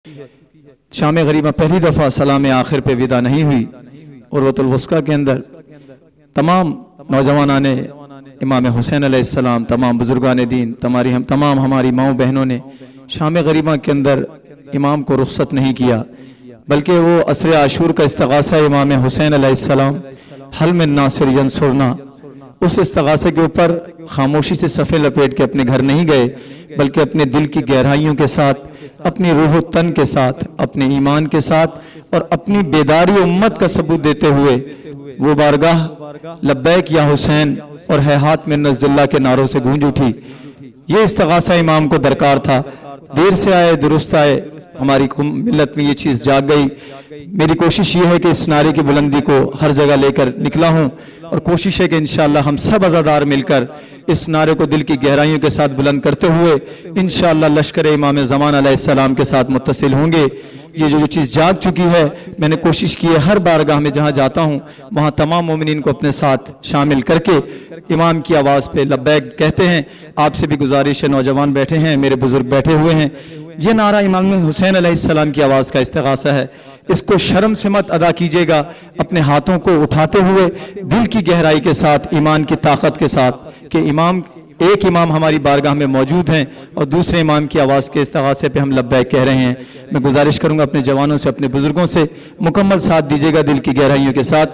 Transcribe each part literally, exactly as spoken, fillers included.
شام غریبہ پہلی دفعہ سلام آخر پہ ودا نہیں ہوئی۔ عروۃ الوثقیٰ کے اندر تمام نوجوانان امام حسین علیہ السلام، تمام بزرگان دین، تمام ہماری ماؤں بہنوں نے شام غریبہ کے اندر امام کو رخصت نہیں کیا، بلکہ وہ عصر عاشور کا استغاثہ امام حسین علیہ السلام حل من ناصر ینصرنا، اس استغاثے کے اوپر خاموشی سے صفیں لپیٹ کے اپنے گھر نہیں گئے، بلکہ اپنے دل کی گہرائیوں کے ساتھ، اپنی روح و تن کے ساتھ، اپنے ایمان کے ساتھ اور اپنی بیداری امت کا ثبوت دیتے ہوئے وہ بارگاہ لبیک یا حسین اور ہیہات من نزد اللہ کے نعروں سے گونج اٹھی۔ یہ استغاثہ امام کو درکار تھا، دیر سے آئے درست آئے، ہماری ملت میں یہ چیز جاگ گئی۔ میری کوشش یہ ہے کہ اس نعرے کی بلندی کو ہر جگہ لے کر نکلا ہوں، اور کوشش ہے کہ انشاءاللہ ہم سب عزادار مل کر اس نعرے کو دل کی گہرائیوں کے ساتھ بلند کرتے ہوئے انشاءاللہ لشکر امام زمان علیہ السلام کے ساتھ متصل ہوں گے۔ یہ جو چیز جاگ چکی ہے، میں نے کوشش کی ہے ہر بارگاہ میں جہاں جاتا ہوں وہاں تمام مومنین کو اپنے ساتھ شامل کر کے امام کی آواز پہ لبیک کہتے ہیں۔ آپ سے بھی گزارش ہے، نوجوان بیٹھے ہیں، میرے بزرگ بیٹھے ہوئے ہیں، یہ نعرہ امام حسین علیہ السلام کی آواز کا استغاثہ ہے، اس کو شرم سے مت ادا کیجئے گا، اپنے ہاتھوں کو اٹھاتے ہوئے دل کی گہرائی کے ساتھ، ایمان کی طاقت کے ساتھ کہ امام ایک امام ہماری بارگاہ میں موجود ہیں اور دوسرے امام کی آواز کے استغاثے پہ ہم لبیک کہہ رہے ہیں۔ میں گزارش کروں گا اپنے جوانوں سے، اپنے بزرگوں سے مکمل ساتھ دیجئے گا دل کی گہرائیوں کے ساتھ۔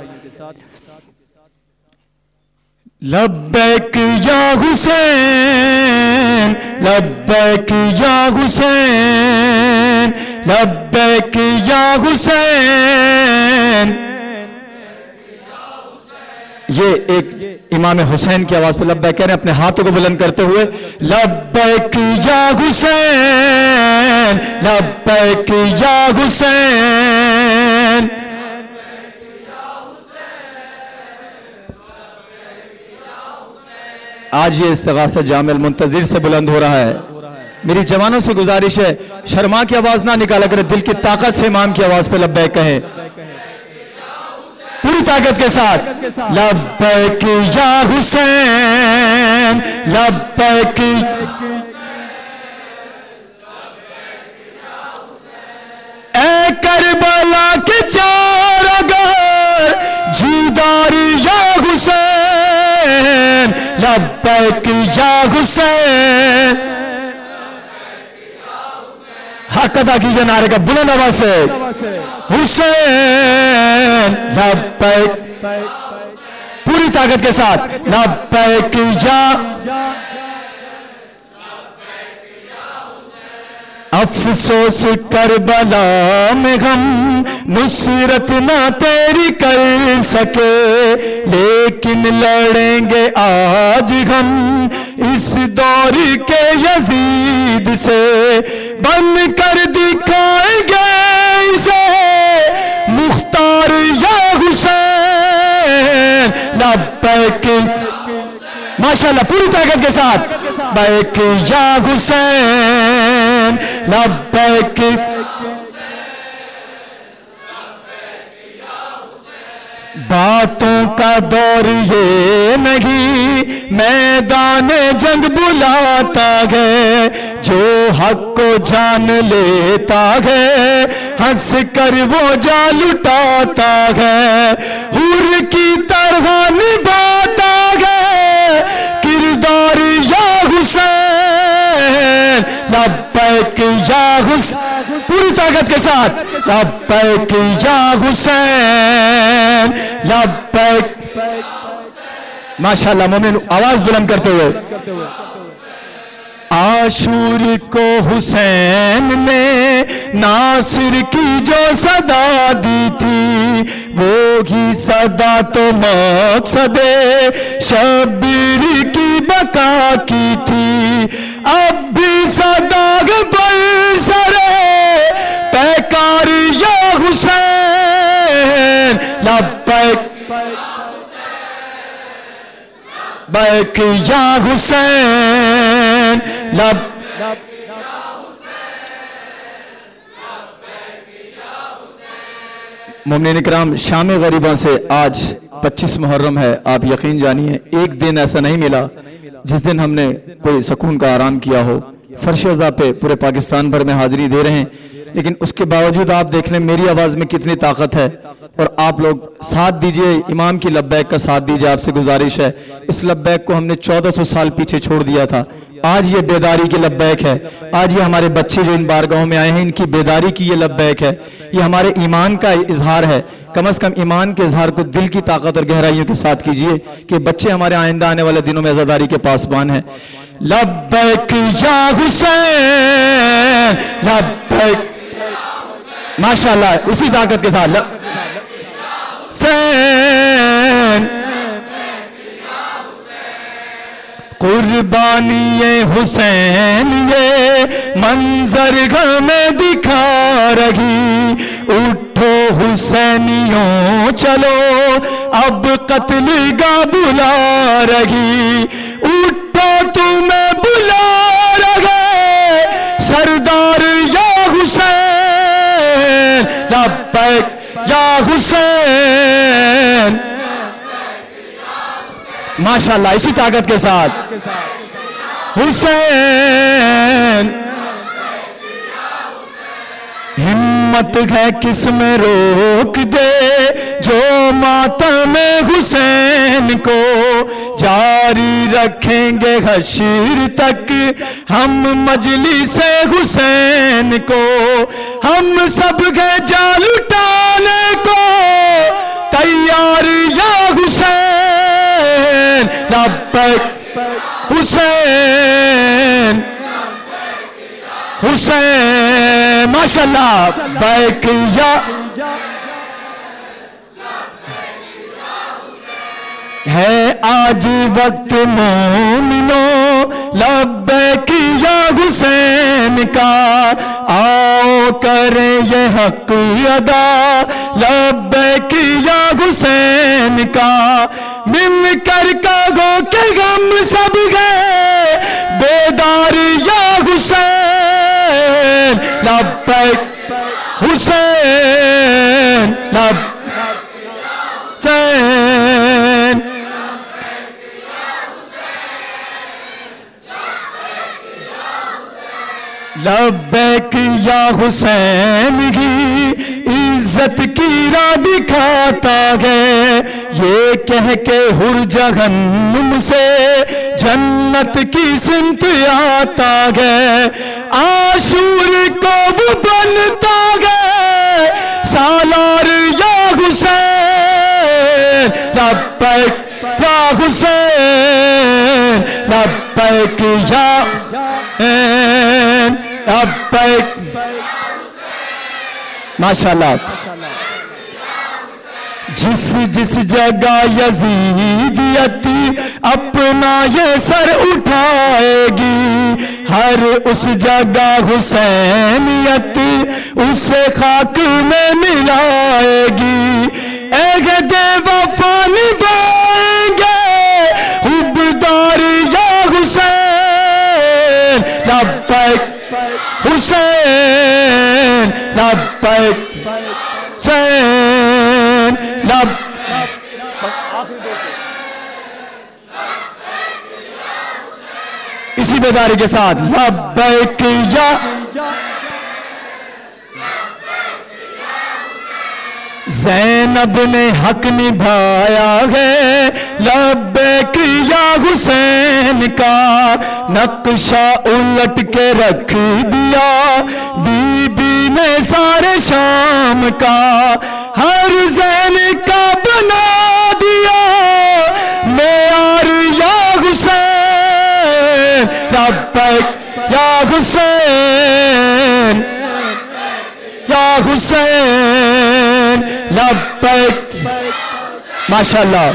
لبیک یا حسین، لبیک یا حسین، لبیک یا حسین۔ یہ ایک امام حسین کی آواز پہ لبیک کہہ رہے ہیں اپنے ہاتھوں کو بلند کرتے ہوئے، لبیک یا حسین، لبیک یا حسین۔ آج یہ استغاثہ جامع المنتظر سے بلند ہو رہا ہے۔ میری جوانوں سے گزارش ہے شرما کی آواز نہ نکالا کرے، دل کی طاقت سے امام کی آواز پہ لبیک کہیں پوری طاقت کے ساتھ، لبیک یا حسین، لبیک۔ اے کربلا کے چار اگر جیدار یا حسین، لبیک یا حسین۔ حق ادا کیجئے نعرے کا بلند آواز سے، حسین لبیک، پوری طاقت کے ساتھ، لبیک یا۔ افسوس کربلا میں ہم نصرت نہ تیری کر سکے، لیکن لڑیں گے آج ہم اس دور کے یزید سے، بن کر دکھائیں گے اسے مختار یا حسین، لبیک ماشاءاللہ پوری طاقت کے ساتھ، لبیک یا حسین، لبیک۔ باتوں کا دور یہ نہیں میدان جنگ بلاتا ہے، جو حق کو جان لیتا ہے ہنس کر وہ جا لٹاتا ہے، حور کی طرح نبھاتا ہے کردار یا حسین، لبیک یا حسین، پوری طاقت کے ساتھ، لبیک یا حسین، لبیک۔ ماشاءاللہ مومن آواز بلند کرتے ہوئے، عاشور کو حسین نے ناصر کی جو صدا دی تھی، وہی صدا تو مقصد شبیر کی بقا کی تھی، اب بھی صدا برسرے پیکار یا حسین، لبیک لبیک یا حسین، لب۔ مومنین اکرام، شام غریبہ سے آج پچیس محرم ہے، آپ یقین جانیے ایک دن ایسا نہیں ملا جس دن ہم نے کوئی سکون کا آرام کیا ہو۔ فرش عزا پہ پورے پاکستان بھر میں حاضری دے رہے ہیں، لیکن اس کے باوجود آپ دیکھ لیں میری آواز میں کتنی طاقت ہے، اور آپ لوگ ساتھ دیجئے، امام کی لبیک کا ساتھ دیجئے، آپ سے گزارش ہے۔ اس لبیک کو ہم نے چودہ سو سال پیچھے چھوڑ دیا تھا، آج یہ بیداری کی لبیک ہے۔ آج یہ ہمارے بچے جو ان بارگاہوں میں آئے ہیں، ان کی بیداری کی یہ لبیک ہے، یہ ہمارے ایمان کا اظہار ہے۔ کم از کم ایمان کے اظہار کو دل کی طاقت اور گہرائیوں کے ساتھ کیجئے کہ بچے ہمارے آئندہ آنے والے دنوں میں عزاداری کے پاسبان ہیں۔ لبیک یا حسین، لبیک، ماشاءاللہ، اسی طاقت کے ساتھ حسین، قربانی حسین یہ منظر ہمیں دکھا رہی، اٹھو حسینیوں چلو اب قتل گاہ بلا رہی، اٹھو تمہیں بلا رہے سردار یا حسین، لبیک یا حسین، ماشاءاللہ اسی طاقت کے ساتھ حسین، ہمت ہے کس میں روک دے جو ماتم حسین کو، جاری رکھیں گے حشر تک ہم مجلس حسین کو، ہم سب گئے جان لٹانے کو تیار یا حسین، لبیک حسین، حسین، ماشاءاللہ، لبیک یا ہے آج وقت مومنوں لبیک یا حسین کا، آؤ کریں یہ حق ادا لبیک یا حسین کا، مل کر کہو کہ ہم سب گئے بیدار یا حسین، لبیک حسین، لبیک حسین، لبیک یا حسین ہی عزت کی راہ دکھاتا ہے، یہ کہہ کے ہر جہنم سے جنت کی سمت آتا ہے، عاشور کو وہ بنتا ہے سالار یا حسین، لبیک یا حسین، لبیک یا حسین، لبیک، ماشاءاللہ، جس جس جگہ یزیدیت اپنا یہ سر اٹھائے گی، ہر اس جگہ حسینیت اسے خاک میں ملائے گی، عہد وفا نبھائیں گے حبدار یا حسین، لبیک حسین، لبیک حسین، لبیک، اسی بیداری کے ساتھ لبیک یا زینب نے حق نبھایا ہے لبیک یا حسین کا، نقشہ الٹ کے رکھ دیا بی بی نے سارے شام کا، ہر زین کا بنا دیا معیار یا حسین، لبیک یا حسین، یا حسین، لبیک، ماشاءاللہ،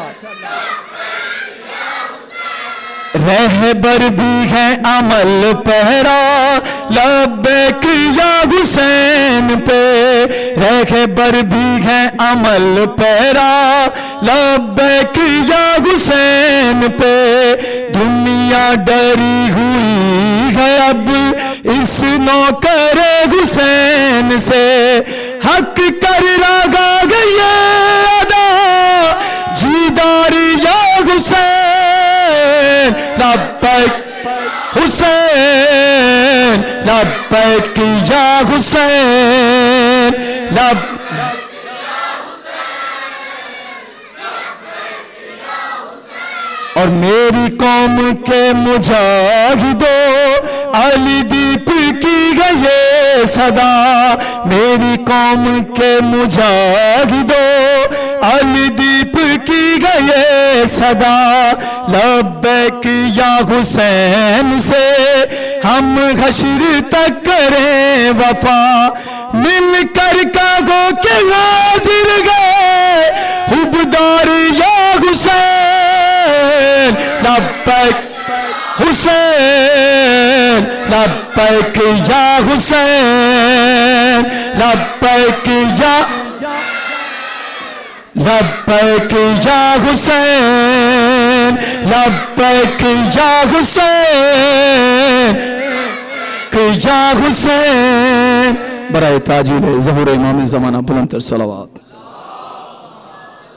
رہبر بھی ہے عمل پیرا لبیک یا حسین پہ، رہبر بھی ہے عمل پیرا لبیک یا حسین پہ، دنیا ڈری ہوئی ہے اب اس نوکر حسین سے، حق کر لگا گئی ادا جیدار یا حسین، لبیک حسین، لبیک یا حسین لب اور میری قوم کے مجاہدوں علی دیپ کی گئے صدا میری قوم کے مجاہدوں علی دیپ کی گئے صدا لبیک یا حسین سے ہم حشر تک کریں وفا مل کر کاغو کے حاضر گئے حبدار یا حسین لبیک حسین لبیک یا حسین لبیک یا لبیک یا حسین لبیک یا حسین یا حسین برائے تاجیل ظہور امام زمانہ بلند تر صلوات